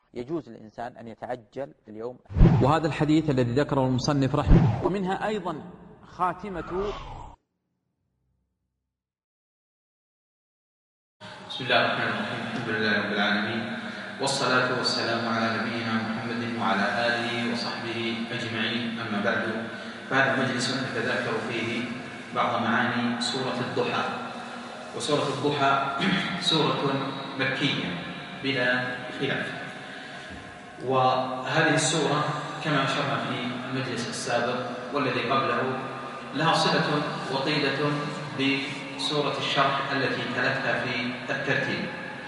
يجوز للإنسان أن يتعجل اليوم. وهذا الحديث الذي ذكره المصنف رحمه، ومنها أيضا خاتمة. بسم الله الرحمن الرحيم، الحمد لله رب العالمين، والصلاة والسلام على نبينا محمد وعلى آله وصحبه أجمعين، أما بعد، فهذا مجلس نتذاكر فيه بعض معاني سورة الضحى. وسورة الضحى سورة مكية بلا خلاف، وهذه السورة كما أشرنا في المجلس السابق والذي قبله لها صلة وطيدة بسورة الشرح التي تلتها في الترتيب.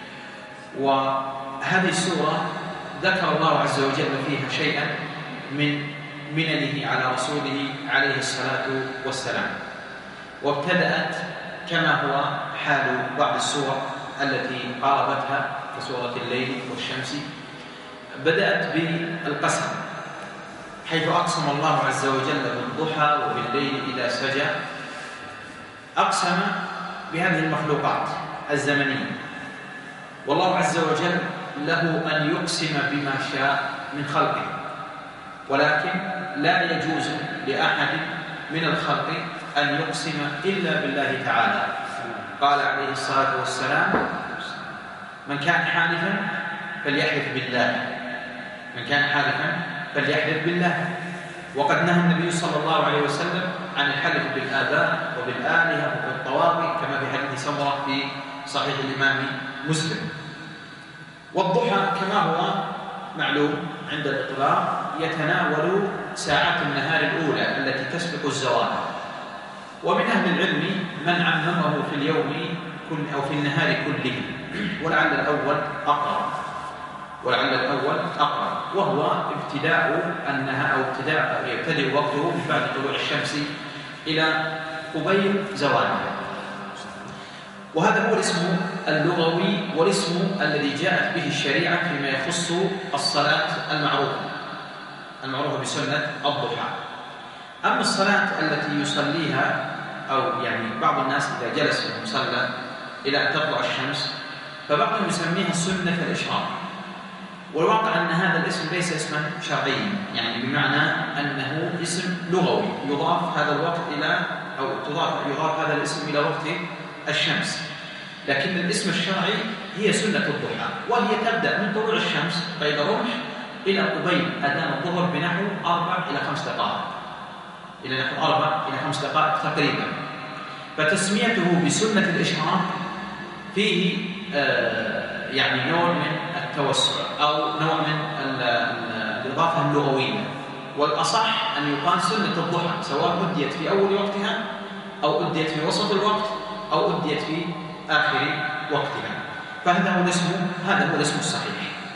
وهذه السورة ذكر الله عز وجل فيها شيئا من مننه على رسوله عليه الصلاة والسلام، وابتدأت كما هو حال بعض السور التي قاربتها كسورة الليل والشمس، بدأت بالقسم، حيث أقسم الله عز وجل بالضحى وبالليل إذا سجى. أقسم بهذه المخلوقات الزمنية، والله عز وجل له أن يقسم بما شاء من خلقه، ولكن لا يجوز لأحد من الخلق أن يقسم إلا بالله تعالى. قال عليه الصلاة والسلام: من كان حالفا فليحلف بالله، من كان حالفا فليحلف بالله. وقد نهى النبي صلى الله عليه وسلم عن الحلف بالآباء وبالآلهة وبالطواغي، كما في حديث سمرة في صحيح الإمام مسلم. والضحى كما هو معلوم عند الإطلاق يتناول ساعات النهار الأولى التي تسبق الزوال، ومن أهل العلم من عممه في اليوم أو في النهار كله، ولعل الأول أقرب، وهو ابتداء النهار أو يبتدئ وقته من بعد طلوع الشمس إلى قبيل زوالها. وهذا هو الاسم اللغوي والاسم الذي جاءت به الشريعة فيما يخص الصلاة المعروفة بسنة الضحى. أما الصلاة التي يصليها أو يعني بعض الناس إذا جلس في المصلى إلى أن تطلع الشمس، فبعضهم يسميها سنة الإشراق، والواقع أن هذا الاسم ليس اسما شرعيا، يعني بمعنى أنه اسم لغوي يضاف هذا الوقت إلى أو يضاف هذا الاسم إلى وقت الشمس، لكن الاسم الشرعي هي سنة الضحى، وهي تبدأ من طلوع الشمس قيد رمح إلى قبيل أذان الظهر بنحو 4 إلى 5 دقائق، إلى نحو 4 إلى 5 دقائق تقريبا. فتسميته بسنة الإشراق فيه يعني نوع من التوسع أو نوع من الإضافة اللغوية، والأصح أن يقال سنة الضحى، سواء أديت في أول وقتها أو أديت في وسط الوقت أو أديت في آخر وقتها، فهذا هو الاسم الصحيح.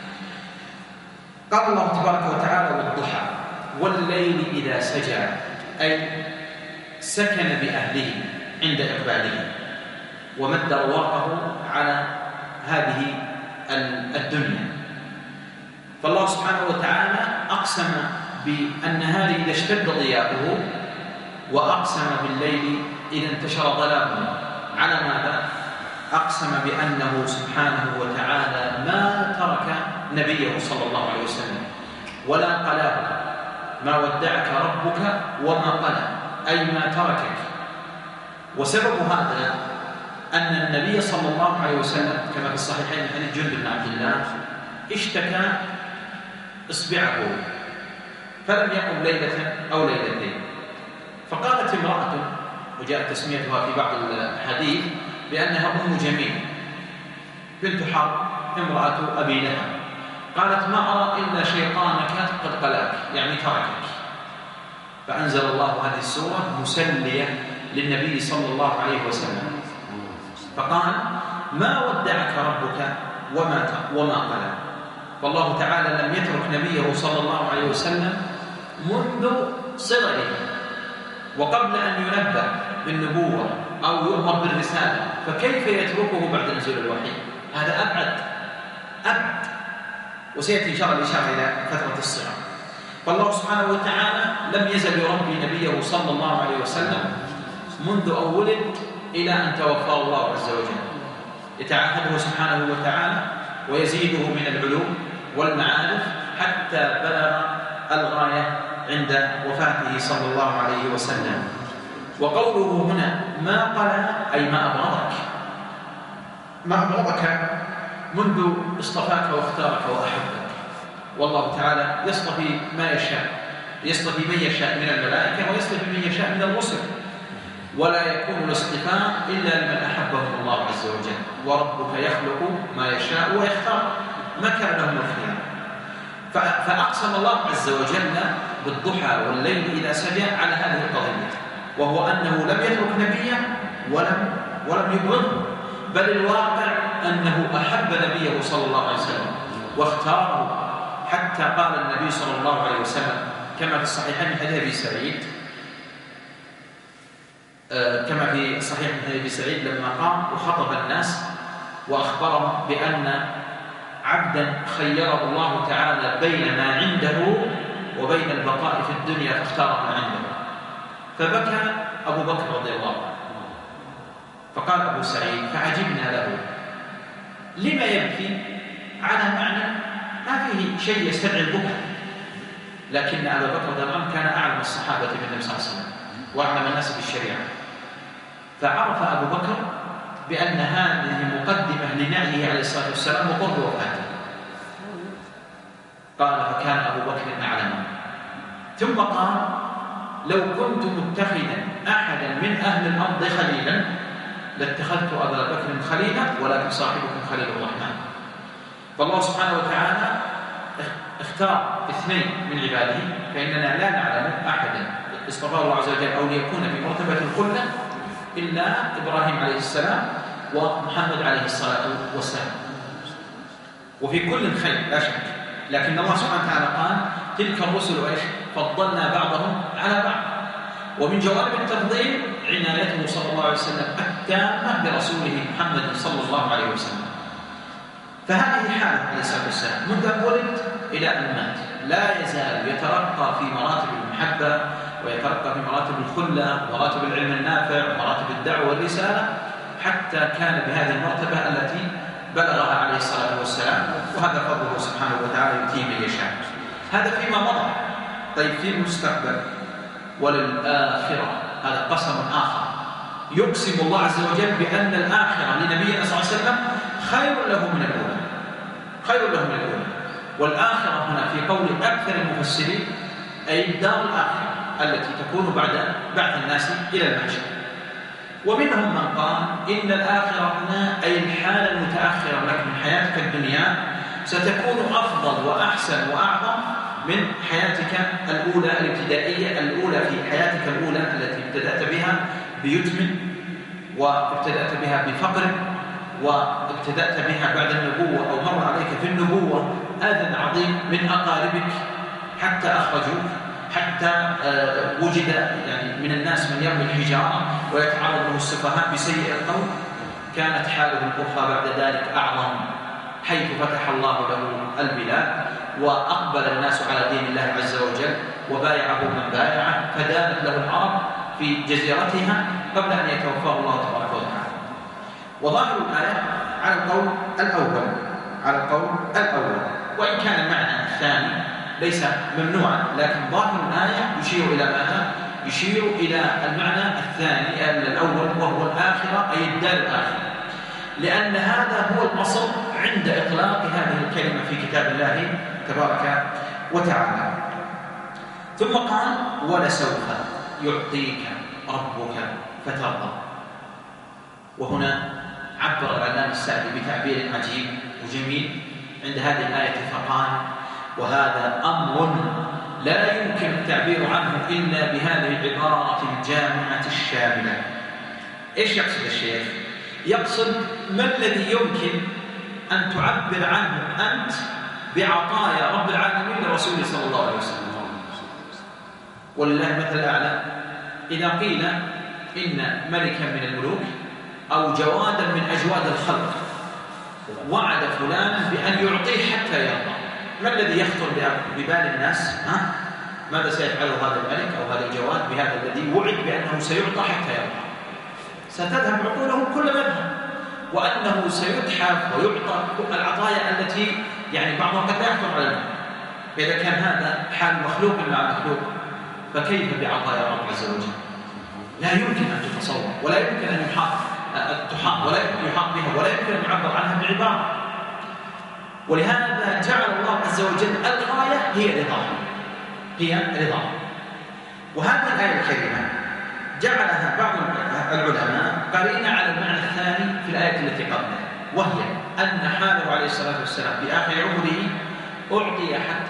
قال الله تبارك وتعالى: والضحى والليل إذا سجى، أي سكن بأهله عند إقباله ومد رواقه على هذه الدنيا. فالله سبحانه وتعالى أقسم بالنهار إذا اشتد ضياؤه، وأقسم بالليل إذا انتشر ظلامه. على ماذا؟ أقسم بأنه سبحانه وتعالى ما ترك نبيه صلى الله عليه وسلم ولا قلاه، ما ودعك ربك وما قلى، أي ما تركك. وسبب هذا أن النبي صلى الله عليه وسلم كما في الصحيحين من حديث جندب بن عبد الله اشتكى إصبعه فلم يقم ليلة أو ليلتين، فقالت امرأة، وجاءت تسميتها في بعض الحديث بأنها أم جميل بنت حرب امرأة أبي لهب، قالت: ما أرى إلا شيطانك قد قلاك، يعني تركك. فأنزل الله هذه السورة مسلية للنبي صلى الله عليه وسلم، فقال: ما ودعك ربك وما قلى. فالله تعالى لم يترك نبيه صلى الله عليه وسلم منذ صغره وقبل أن ينبأ بالنبوة أو يؤمر بالرسالة، فكيف يتركه بعد نزول الوحي؟ هذا أبعد، وسيأتي إن شاء الله الإشارة إلى فترة الصغر. فالله سبحانه وتعالى لم يزل يربي نبيه صلى الله عليه وسلم منذ أن ولد إلى أن توفاه الله عز وجل، يتعهده سبحانه وتعالى ويزيده من العلوم والمعارف حتى بلغ الغاية عند وفاته صلى الله عليه وسلم. وقوله هنا ما قلى أي ما أبغضك، ما أبغضك منذ اصطفاك واختارك وأحبك. والله تعالى يصطفي ما يشاء، يصطفي من يشاء من الملائكة ويصطفي من يشاء من الرسل، ولا يكون الاصطفاء إلا لمن أحبه الله عز وجل. وربك يخلق ما يشاء ويختار، ما كان لهم الخيار. فأقسم الله عز وجل بالضحى والليل إذا سجى على هذه القضية، وهو أنه لم يترك نبيا ولم يبغضه، بل الواقع أنه أحب نبيه صلى الله عليه وسلم واختاره، حتى قال النبي صلى الله عليه وسلم كما في الصحيحين من حديث أبي سعيد، كما في صحيح من حديث أبي سعيد لما قام وخطب الناس وأخبرهم بأن عبدا خيره الله تعالى بين ما عنده وبين البقاء في الدنيا فاختار ما عنده، فبكى أبو بكر رضي الله عنه. فقال أبو سعيد فعجبنا له لما يبكي على معنى ما فيه شيء يستدعي البكاء، لكن أبو بكر رضي الله عنه كان أعلم الصحابة بالنبي صلى الله عليه وسلم وأعلم الناس بالشريعة، فعرف أبو بكر بأن هذه مقدمة لنعيه عليه الصلاة والسلام وقرب وفاته. قال فكان أبو بكر أعلم. ثم قال لو كنت متخذا أحدا من أهل الأرض خليلا لاتخذت أبا بكر خليلا ولكن صاحبكم خليل الرحمن. فالله سبحانه وتعالى اختار اثنين من عباده، فإننا لا نعلم أحدا اصطفاه الله عز وجل أو ليكون في مرتبة الخلة إلا إبراهيم عليه السلام ومحمد عليه الصلاة والسلام، وفي كل خير لا شك. لكن الله سبحانه وتعالى قال تلك الرسل إيش فضلنا بعضهم على بعض. ومن جوانب التفضيل عنايته صلى الله عليه وسلم التامة برسوله محمد صلى الله عليه وسلم. فهذه حاله عليه الصلاة والسلام منذ أن ولد إلى أن مات، لا يزال يترقى في مراتب المحبة ويترقى في مراتب الخلة ومراتب العلم النافع ومراتب الدعوة والرسالة، حتى كان بهذه المرتبة التي بلغها عليه الصلاة والسلام. وهذا فضله سبحانه وتعالى يؤتيه من يشاء. هذا فيما مضى. طيب في المستقبل وللآخرة هذا قسم آخر، يقسم الله عز وجل بأن الآخرة لنبينا صلى الله عليه وسلم خير له من الأولى، خير له من الأولى. والآخرة هنا في قول أكثر المفسرين أي الدار الآخرة التي تكون بعد بعث الناس إلى المحشر. ومنهم من قال إن الآخرة هنا أي الحالة المتأخرة لك من حياتك الدنيا ستكون أفضل وأحسن وأعظم من حياتك الأولى الابتدائية، الأولى في حياتك الأولى التي ابتدأت بها بيتم وابتدأت بها بفقر وابتدأت بها بعد النبوة أو مر عليك في النبوة أذى عظيم من أقاربك حتى أخرجوك، حتى وجد يعني من الناس من يرمي الحجارة ويتعرض له السفهاء بسيء القول. كانت حاله الأخرى بعد ذلك أعظم، حيث فتح الله له البلاد وأقبل الناس على دين الله عز وجل وبايعه من بايعه، فدانت له العرب في جزيرتها قبل أن يتوفاه الله تبارك وتعالى. وظاهر الآية على القول الأول، على القول الأول، وإن كان المعنى الثاني ليس ممنوعا، لكن ظاهر الآية يشير إلى ماذا؟ يشير إلى المعنى الثاني الأول وهو الآخرة أي الدار الآخرة، لأن هذا هو الأصل عند إطلاق هذه الكلمة في كتاب الله تبارك وتعالى. ثم قال ولسوف يعطيك ربك فترضى. وهنا عبر العلامة السعدي بتعبير عجيب وجميل عند هذه الآية فقال وهذا أمر لا يمكن التعبير عنه إلا بهذه العبارة الجامعة الشاملة. إيش يقصد الشيخ؟ يقصد ما الذي يمكن أن تعبر عنه أنت بعطايا رب العالمين لرسوله صلى الله عليه وسلم. ولله مثل الأعلى إذا قيل إن ملكا من الملوك أو جوادا من أجواد الخلق وعد فلانا بأن يعطيه حتى يرضى، ما الذي يخطر ببال الناس؟ ماذا سيفعل هذا الملك أو هذا الجواد بهذا الذي وعد بأنه سيعطى حتى يرضى؟ ستذهب عقولهم كل مذهب، وأنه سيتحف ويعطى العطايا التي يعني بعضها قد لا يخطر على البال. فإذا كان هذا حال مخلوق مع مخلوق فكيف بعطايا الله عز وجل؟ لا يمكن أن تتصور، ولا يمكن أن تحاط، ولا يمكن يحاط بها، ولا يمكن أن يعبر عنها بعبارة. ولهذا جعل الله عز وجل الغاية هي رضاه. وهذه الآية الكريمة جعلها بعض العلماء قرينة على المعنى الثاني في الآية التي قبلها، وهي أن حاله عليه الصلاة والسلام في آخر عمره أعطي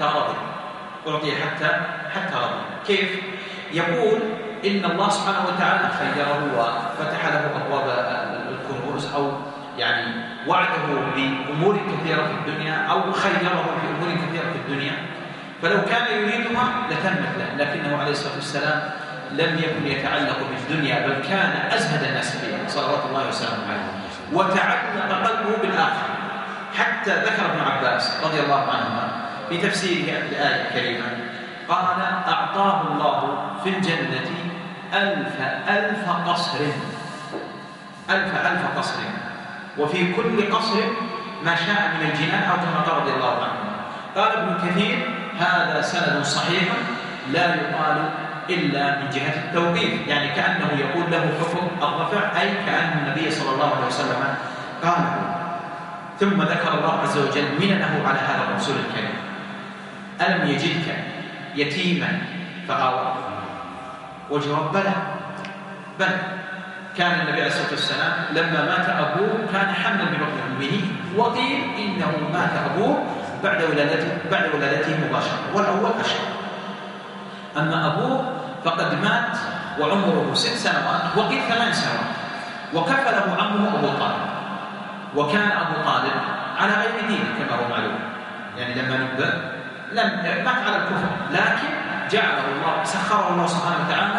حتى رضي. كيف؟ يقول إن الله سبحانه وتعالى خيره وفتح له أبواب الكنوز، أو يعني وعده بأمور كثيرة في الدنيا، أو خيره في أمور كثيرة في الدنيا، فلو كان يريدها لتمت له، لكنه عليه الصلاة والسلام لم يكن يتعلق بالدنيا، بل كان أزهد الناس فيها صلوات الله وسلامه عليه، وتعلق قلبه بالآخرة. حتى ذكر ابن عباس رضي الله عنهما في تفسيره الآية الكريمة قال: أعطاه الله في الجنة 1000 قصر، 1000 قصر، وفي كل قصر ما شاء من الجنان، أو كما قال رضي الله عنه. قال ابن كثير: هذا سند صحيح لا يقال إلا من جهة التوقيف، يعني كأنه يقول له حكم الرفع، أي كأن النبي صلى الله عليه وسلم قاله. ثم ذكر الله عز وجل مننه على هذا الرسول الكريم: ألم يجدك يتيما فآوى؟ والجواب بلى. كان النبي عليه الصلاة والسلام لما مات أبوه كان حملا ببطن أمه، وقيل إنه مات أبوه بعد ولادته مباشرة، والأول أشهر. أما أبوه فقد مات وعمره 6 سنوات، وقيل 8 سنوات، وكفله عمه أبو طالب، وكان أبو طالب على غير دينه كما هو معلوم، يعني لما نبأ مات على الكفر، لكن جعله الله، سخره الله سبحانه وتعالى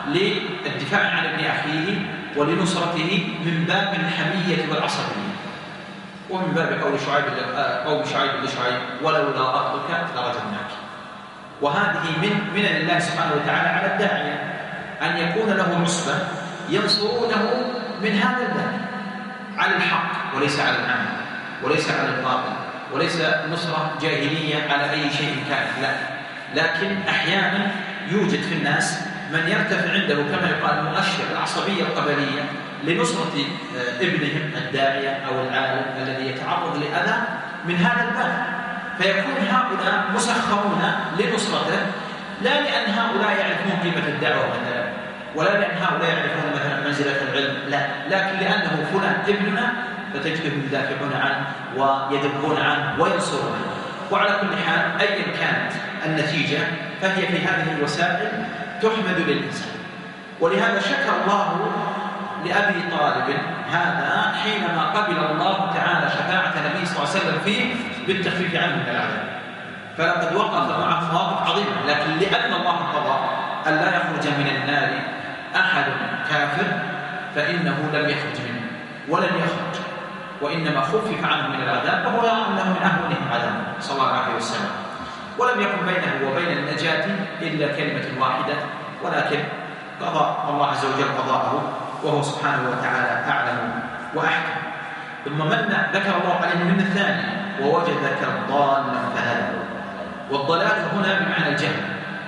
للدفاع عن ابن أخيه ولنصرته من باب الحمية والعصبية، ومن باب قول شعيب لشعيب: ولولا رهطك لرجمناك. وهذه من الله سبحانه وتعالى على الداعية أن يكون له عصبة ينصرونه من هذا الباب، على الحق وليس على العمى، وليس على الباطل، وليس نصرة جاهلية على أي شيء كان، لا. لكن أحيانا يوجد في الناس من يرتفع عنده كما يقال مؤشر العصبية القبلية لنصرة ابنهم الداعية أو العالم الذي يتعرض لأذى من هذا الباب، فيكون هؤلاء مسخرون لنصرته، لا لأن هؤلاء يعرفون قيمة الدعوة مثلا، ولا لأن هؤلاء يعرفون مثلا منزلة العلم، لا، لكن لأنه فلان ابننا فتجدهم يدافعون عنه ويدبون عنه وينصرونه. وعلى كل حال أيا كانت النتيجة فهي في هذه الوسائل تحمد للإنسان. ولهذا شكر الله لأبي طالب هذا حينما قبل الله تعالى شفاعة النبي صلى الله عليه وسلم فيه بالتخفيف عنه من العذاب، فلقد وقف مع خواطر عظيمة، لكن لأن الله قضى أن لا يخرج من النار أحد كافر فإنه لم يخرج منه ولن يخرج، وإنما خفف عنه من العذاب، فهو يرى أنه من أهونه عذاب صلى الله عليه وسلم. ولم يكن بينه وبين النجاة إلا كلمة واحدة، ولكن قضى الله عز وجل قضاءه، وهو سبحانه وتعالى أعلم وأحكم. ثم ذكر الله عليه من الثاني: ووجدك ضالا فهدى. والضلال هنا بمعنى الجهل،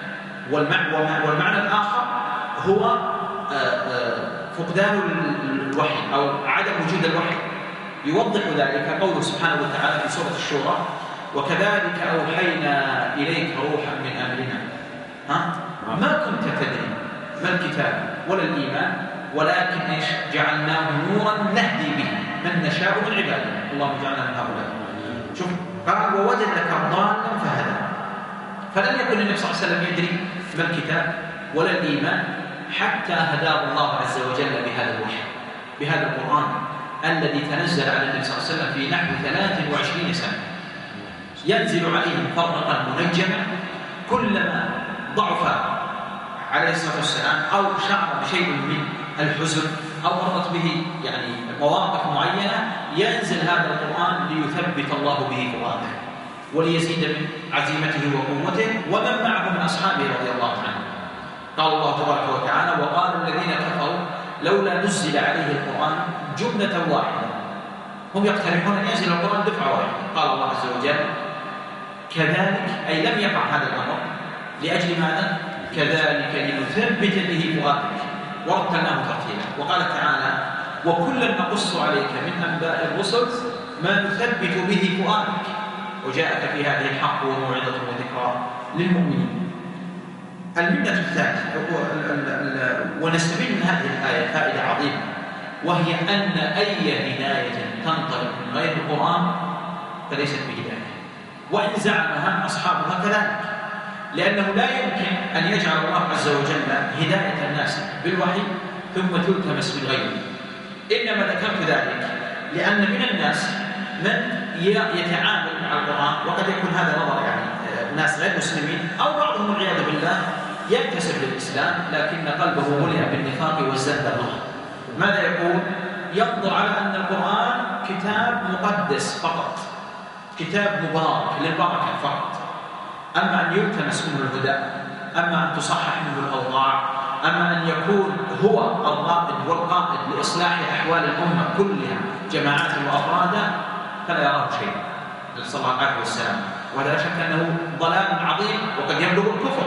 والمعنى الآخر هو فقدان الوحي أو عدم وجود الوحي. يوضح ذلك قوله سبحانه وتعالى في سورة الشورى: وكذلك أوحينا إليك روحا من أمرنا ما كنت تدري ما الكتاب ولا الإيمان ولكن جعلناه نورا نهدي به من نشاء من عبادنا، اللهم اجعلنا من هؤلاء. شوف، قال: ووجدك ضالا فهدى. فلم يكن النبي صلى الله عليه وسلم يدري ما الكتاب ولا الإيمان حتى هداه الله عز وجل بهذا الوحي، بهذا القرآن الذي تنزل على النبي صلى الله عليه وسلم في نحو 23 سنة، ينزل عليهم فرقا منجما. كلما ضعف عليه الصلاة والسلام أو شعر بشيء من الحزن أو مرت به يعني مواقف معينة، ينزل هذا القرآن ليثبت الله به فؤاده وليزيد من عزيمته وقوته ومن معه من أصحابه رضي الله عنهم. قال الله تبارك وتعالى: وقال الذين كفروا لولا نزل عليه القرآن جملة واحدة هم يقترحون أن ينزل القرآن دفعة واحدة. قال الله عز وجل كذلك، أي لم يقع هذا الأمر. لأجل ماذا؟ كذلك لنثبت به فؤادك ورتلناه ترتيلا. وقال تعالى وكلا نقص عليك من أنباء الرسل ما نثبت به فؤادك وجاءك في هذه الحق وموعظة وذكرى للمؤمنين. المنة الثالثة ونستفيد من هذه الآية فائدة عظيمة، وهي أن أي هداية تنطلق من غير القرآن فليست بهداية، وإن زعمها أصحابها كذلك، لأنه لا يمكن أن يجعل الله عز وجل هداية الناس بالوحي ثم تلتمس بالغير. إنما ذكرت ذلك لأن من الناس من يتعامل مع القرآن، وقد يكون هذا نظر يعني ناس غير مسلمين أو بعضهم والعياذ بالله ينتسب للإسلام لكن قلبه ملئ بالنفاق والزندقة. ماذا يقول؟ ينظر على أن القرآن كتاب مقدس فقط، كتاب مبارك للبركة فقط، أما أن يلتمس منه الهدى، أما أن تصحح منه الأوضاع، أما أن يكون هو الرائد والقائد لإصلاح أحوال الأمة كلها جماعات وأفرادا، فلا يراه شيء صلى الله عليه وسلم. وهذا لا شك أنه ضلال عظيم وقد يبلغ الكفر.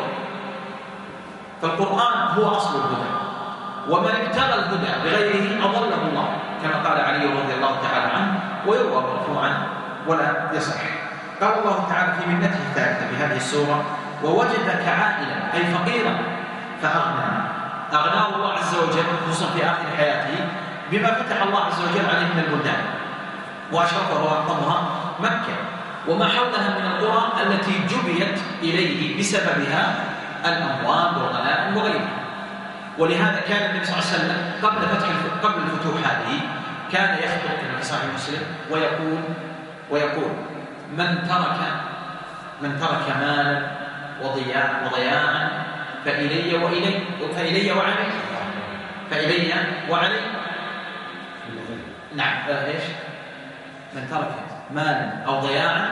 فالقرآن هو أصل الهدى، ومن ابتغى الهدى بغيره أضله الله، كما قال علي رضي الله تعالى عنه ويروى مرفوعا ولا يصح. قال الله تعالى في منته الثالثة في هذه السورة ووجدك عائلا أي فقيرا فأغنى. أغناه الله عز وجل خصوصا في آخر حياته بما فتح الله عز وجل عليه من البلدان وأشرفه وأعظمها مكة وما حولها من القرى التي جبيت إليه بسببها الأموال والغنائم وغيرها. ولهذا كان النبي صلى الله عليه وسلم قبل الفتوح هذه كان يخطب كما في صحيح مسلم ويقول من ترك مالا وضياعا فإلي وعلي. نعم ايش؟ من ترك مالا أو ضياعا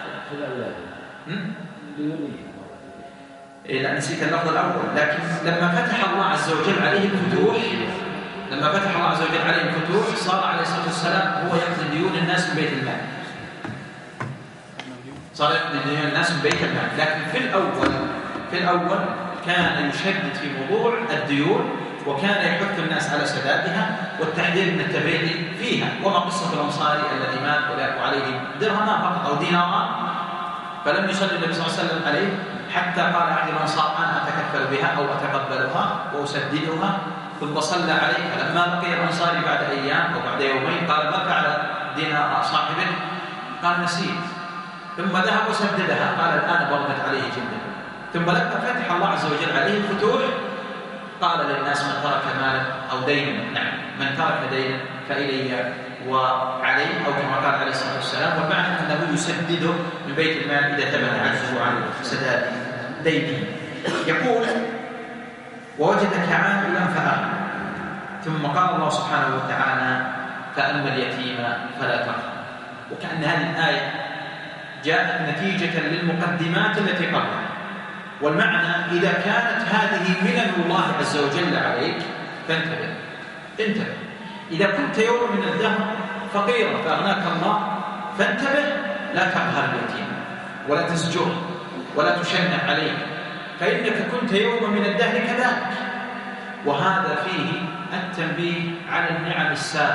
لا نسيت اللفظ الأول. لكن لما فتح الله عز وجل عليه الفتوح صار عليه الصلاة والسلام هو يقضي ديون الناس من بيت المال، صار يقضي ديون الناس من بيت المال. لكن في الأول كان يشدد في موضوع الديون وكان يحث الناس على سدادها والتحذير من التبعيد فيها. وما قصة الأنصاري الذي مات وعليه درهما فقط أو دينارا فلم يصلي النبي صلى الله عليه وسلم عليه حتى قال أحد الأنصار أنا أتكفل بها أو أتقبلها وأسددها، ثم صلى عليه. فلما بقي الأنصاري بعد أيام أو بعد يومين قال ما فعل دينار صاحبه؟ قال نسيت. ثم ذهب وسددها قال الآن بردت عليه جلده. ثم لما فتح الله عز وجل عليه الفتوح قال للناس من ترك مالا أو دينا، نعم من ترك دينا فإلي وعلي، أو كما قال عليه الصلاة والسلام. والمعنى أنه يسدده من بيت المال إذا ثبت عجزه عن سداد دينه. يقول ووجدك عائلا فأغنى. ثم قال الله سبحانه وتعالى فأما اليتيم فلا تقهر. وكأن هذه الآية جاءت نتيجة للمقدمات التي قبلها. والمعنى إذا كانت هذه منن الله عز وجل عليك فانتبه. إذا كنت يوم من الدهر فقيرا فأغناك الله فانتبه، لا تقهر اليتيم ولا تزجره ولا تشنع عليه، فإنك كنت يوم من الدهر كذلك. وهذا فيه التنبيه على النعم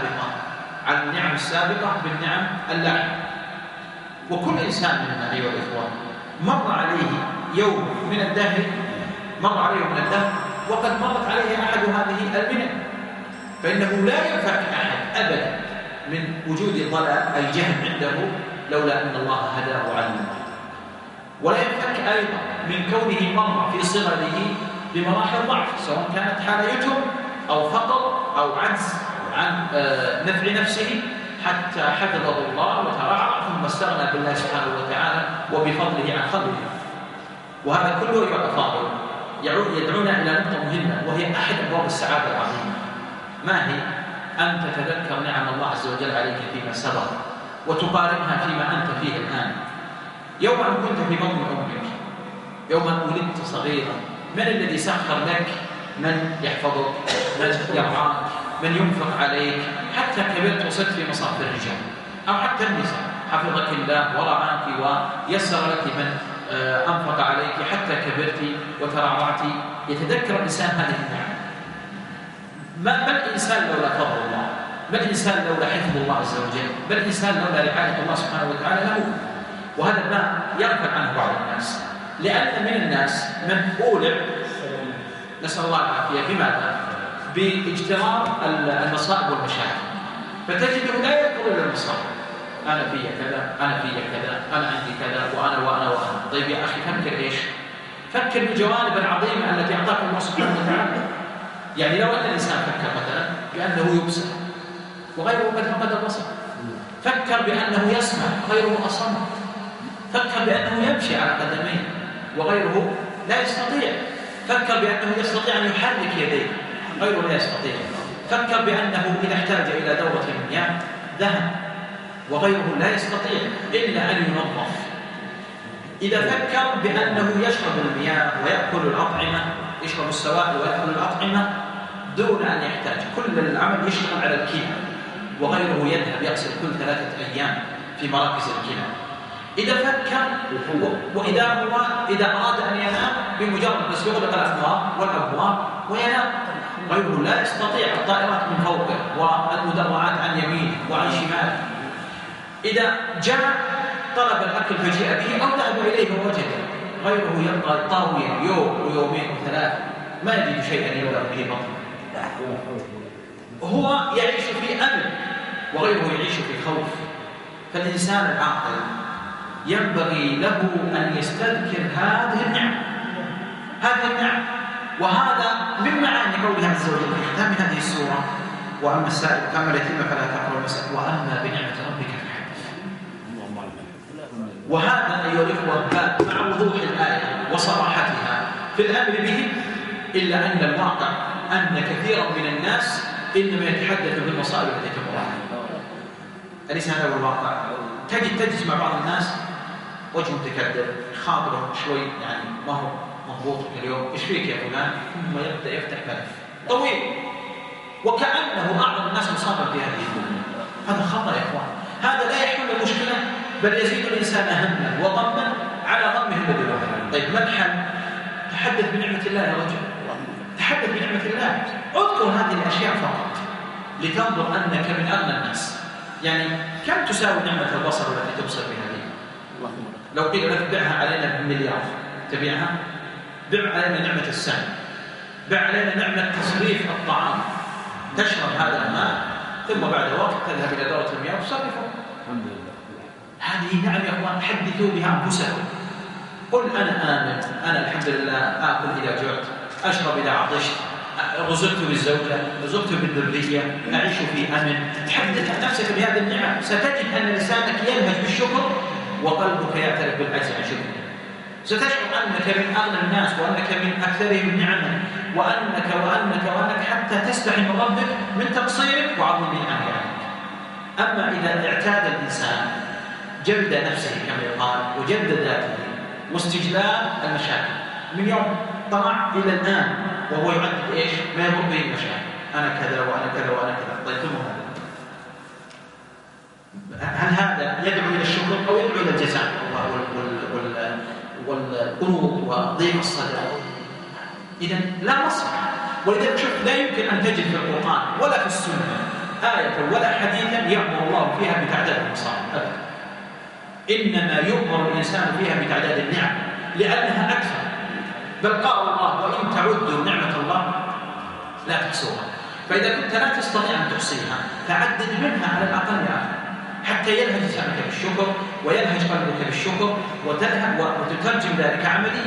السابقة بالنعم اللاحقة. وكل إنسان منا أيها الإخوان مر عليه يوم من الدهر وقد مرت عليه أحد هذه المنن، فإنه لا ينفك أحد أبدا من وجود الضلال أي جهل عنده لولا أن الله هداه وعلمه. ولا ينفك أيضا من كونه مر في صغره بمراحل ضعف، سواء كانت حال يتم أو فقر أو عجز عن نفع نفسه، حتى حفظه الله وترعى ثم استغنى بالله سبحانه وتعالى وبفضله عن خلقه. وهذا كله أيها الأفاضل يدعونا إلى نقطة مهمة، وهي أحد أبواب السعادة العظيمة. ما هي؟ أن تتذكر نعم الله عز وجل عليك فيما سبق وتقارنها فيما أنت فيه الآن. يوم أن كنت في بطن أمك، يوم أن ولدت صغيرا، من الذي سخر لك من يحفظك، من يرعاك، من ينفق عليك، حتى كبرت وصرت في مصاف الرجال. أو حتى النساء، حفظك الله ورعاك ويسر لك من أنفق عليك حتى كبرت وترعرعت. يتذكر الإنسان هذه النعم. ما الإنسان لولا فضل الله؟ ما الإنسان لولا حفظ الله عز وجل؟ ما الإنسان لولا رعاية الله سبحانه وتعالى له؟ وهذا ما يغفل عنه بعض الناس، لأن من الناس من أولع، نسأل الله العافية، بماذا؟ باجترام المصائب والمشاكل، فتجده لا يذكر إلا المصائب. أنا في كذا، أنا في كذا، أنا عندي كذا، وأنا. طيب يا أخي فكر إيش؟ فكر بالجوانب العظيمة التي أعطاك الله سبحانه وتعالى. يعني لو أن الإنسان فكر مثلا بأنه يبصر وغيره قد فقد البصر، فكر بأنه يسمع غيره أصم، فكر بأنه يمشي على قدميه وغيره لا يستطيع، فكر بأنه يستطيع أن يحرك يديه غيره لا يستطيع، فكر بأنه إذا احتاج إلى دورة المياه ذهب وغيره لا يستطيع إلا أن ينظف. إذا فكر بأنه يشرب المياه ويأكل الأطعمة، يشرب السوائل ويأكل الأطعمة دون أن يحتاج، كل العمل يشتغل على الكلى، وغيره يذهب يغسل كل 3 أيام في مراكز الكلى. إذا فكر إذا أراد أن ينام بمجرد بس يغلق الأبواب والأبواب وينام، غيره لا يستطيع، الطائرات من فوقه والمدرعات عن يمينه وعن شماله. إذا جاء طلب الأكل فجيء به أو ذهب إليه ووجده، غيره يبقى طاويا يوم ويومين و3 ما يجد شيئا يملأ به بطنه. هو يعيش في أمن وغيره يعيش في خوف. فالإنسان العاقل ينبغي له أن يستذكر هذه النعم، وهذا من معاني قوله عز وجل في ختام هذه السورة: وأما السائل فأما اليتيم فلا تقهر المسألة وأما بنعمة ربك فحدث. وهذا أيها الإخوة مع وضوح الآية وصراحتها في الأمر به، إلا أن الواقع أن كثيرا من الناس إنما يتحدث بالمصائب التي تمر عليه. أليس هذا هو الواقع؟ تجد مع بعض الناس وجهه متكدر، خاطره شوي يعني ما هو مضبوط اليوم، ايش فيك يا فلان؟ ثم يبدأ يفتح ملف طويل وكأنه أعظم الناس مصابا بهذه الدنيا. هذا خطأ يا إخوان، هذا لا يحل المشكلة بل يزيد الإنسان هما وغما على غمه الذي له. طيب ما الحل؟ تحدث بنعمة الله يا رجل، تحدث بنعمة الله، اذكر هذه الأشياء فقط لتنظر أنك من أغنى الناس. يعني كم تساوي نعمة البصر التي تبصر بها دي؟ لو قيل لك بيعها علينا بمليار تبيعها؟ بيع علينا نعمة السمع، بيع علينا نعمة تصريف الطعام، تشرب هذا الماء ثم بعد وقت تذهب إلى دورة المياه وتصرفه. الحمد لله. هذه نعم يا أخوان، حدثوا بها أنفسكم. قل أنا آمن، أنا الحمد لله آكل إذا جعت، أشرب إذا عطشت، رزقت بالزوجة، رزقت بالذرية، أعيش في أمن. تحدث عن نفسك بهذه النعم، ستجد أن لسانك يلهج بالشكر وقلبك يعترف بالعجز عن شكره. ستشعر أنك من أغنى الناس وأنك من أكثرهم نعما وأنك حتى تستحي من ربك من تقصيرك وعظم نعمه عليك. أما إذا اعتاد الإنسان جلد نفسه كما يقال وجلد ذاته واستجلاب المشاكل من يوم طلع إلى الآن وهو يعدد إيش ما يمر به المشاكل، أنا كذا وأنا كذا وأنا كذا. طيب ثم هل هذا يدعو إلى الشكر أو يدعو إلى الجزاء والقنوط وضيق الصدر؟ إذن لا مصلحة. ولذلك شوف، لا يمكن أن تجد في القرآن ولا في السنة آية ولا حديثا يأمر الله فيها بتعداد المصائب أبدا. إنما يؤمر الإنسان فيها بتعداد النعم لأنها أكثر. بل قال الله: وإن تعدوا نعمة الله لا تحصوها. فإذا كنت لا تستطيع أن تحصيها فعدد منها على الأقل يا أخي، حتى يلهج لسانك بالشكر ويلهج قلبك بالشكر وتترجم ذلك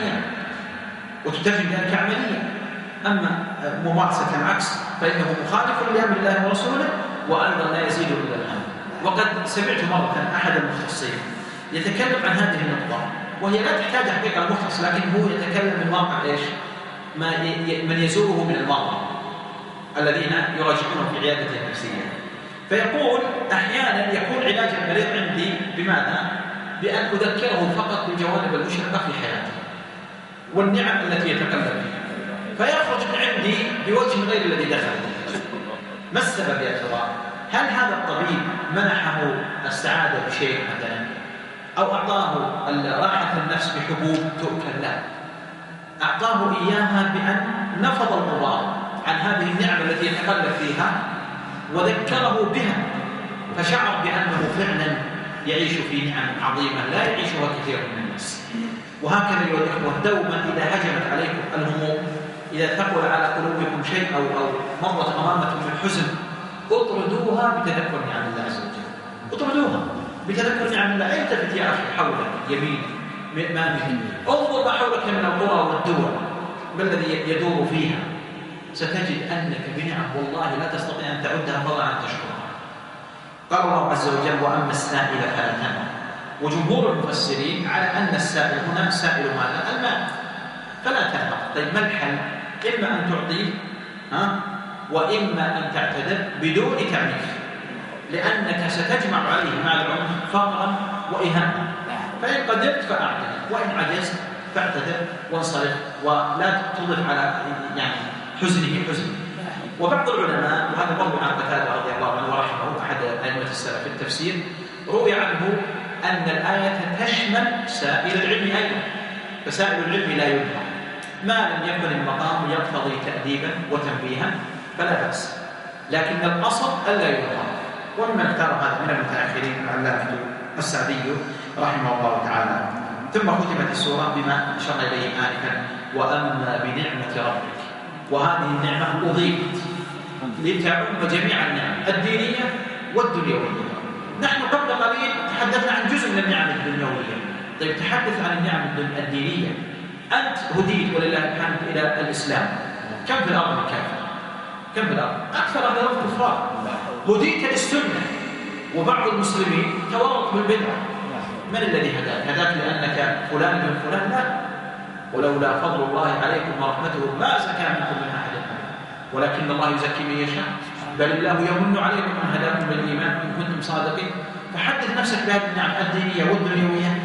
عمليا. أما ممارسة العكس فإنه مخالف لأمر الله ورسوله وأيضا لا يزيد إلا الهم. وقد سمعت مرة أحد المختصين يتكلم عن هذه النقطة، وهي لا تحتاج حقيقة المختص، لكن هو يتكلم من واقع إيش؟ من يزوره من المرضى الذين يراجعون في عيادته النفسية. فيقول: أحيانا يكون علاج المريض عندي بماذا؟ بأن أذكره فقط بالجوانب المشرقة في حياته والنعم التي يتكلم بها، فيخرج من عندي بوجه غير الذي دخل. ما السبب يا ترى؟ هل هذا الطبيب منحه السعادة بشيء مثلا، أو أعطاه راحة النفس بحبوب تؤكل؟ لا، أعطاه إياها بأن نفض الغبار عن هذه النعمة التي يتكلف فيها وذكره بها، فشعر بأنه فعلا يعيش في نعم عظيمة لا يعيشها كثير من الناس. وهكذا أيها الإخوة، دوما إذا هجمت عليكم الهموم، إذا ثقل على قلوبكم شيء أو مرت أمامكم من حزن، اطردوها بتذكر نعم الله عز وجل. اطردوها بتذكر نعم الله. التفت يا أخي حولك، يمينك، أمامك، انظر ما حولك من القرى والدول ما الذي يدور فيها، ستجد أنك بنعم والله لا تستطيع أن تعدها فضلا عن تشكرها. قال الله عز وجل: وأما السائل فلا تنهر. وجمهور المفسرين على أن السائل هنا سائل ماذا؟ المال، فلا تنهر. طيب ما الحل؟ إما أن تعطيه وإما أن تعتذر بدون تعنيف، لأنك ستجمع عليه مع العمر فقرا وإهانة. فإن قدرت فأعتذر، وإن عجزت فاعتذر وانصرف، ولا تضف على يعني حزنه حزن. وبعض العلماء، وهذا مروي عن قتادة رضي الله عنه ورحمه أحد أئمة السلف في التفسير، روي عنه أن الآية تشمل سائل العلم أيضا، فسائل العلم لا ينهى ما لم يكن المقام يقتضي تأديبا وتنبيها فلا بأس، لكن الأصل ألا ينهى. ومن اختار هذا من المتأخرين العلامة السعدي رحمه الله تعالى. ثم ختمت السورة بما أشرنا إليه آنفا: وأما بنعمة ربك. وهذه النعمة أضيفت لتعم جميع النعم الدينية والدنيوية. نحن قبل قليل تحدثنا عن جزء من النعم الدنيوية، طيب تحدث عن النعم الدينية. أنت هديت ولله الحمد إلى الإسلام، كم في الأرض كافر؟ كم في الأرض؟ أكثر أهل الأرض كفار. هديت للسنة، وبعض المسلمين تورط بالبدعة. من الذي هداك؟ هداك لأنك فلان بن فلان؟ لا، ولولا فضل الله عليكم ورحمته ما زكى منكم من أحد، ولكن الله يزكي من يشاء، بل الله يمن عليكم أن هداكم للإيمان إن كنتم صادقين. فحدث نفسك بهذه النعم الدينية والدنيوية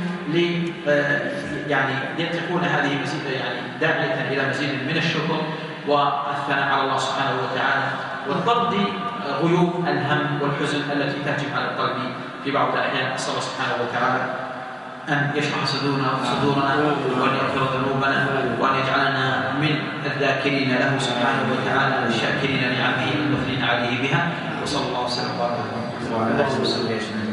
يعني لتكون هذه مزيد يعني داعية إلى مزيد من الشكر والثناء على الله سبحانه وتعالى، والطرد غيوم الهم والحزن التي تهجم على القلب في بعض الأحيان. أسأل الله سبحانه وتعالى أن يشرح صدورنا وأن يغفر ذنوبنا وأن يجعلنا من الذاكرين له سبحانه وتعالى الشاكرين لنعمه المثنين عليه بها. وصلى الله وسلم وبارك على محمد وعلى آله وصحبه أجمعين.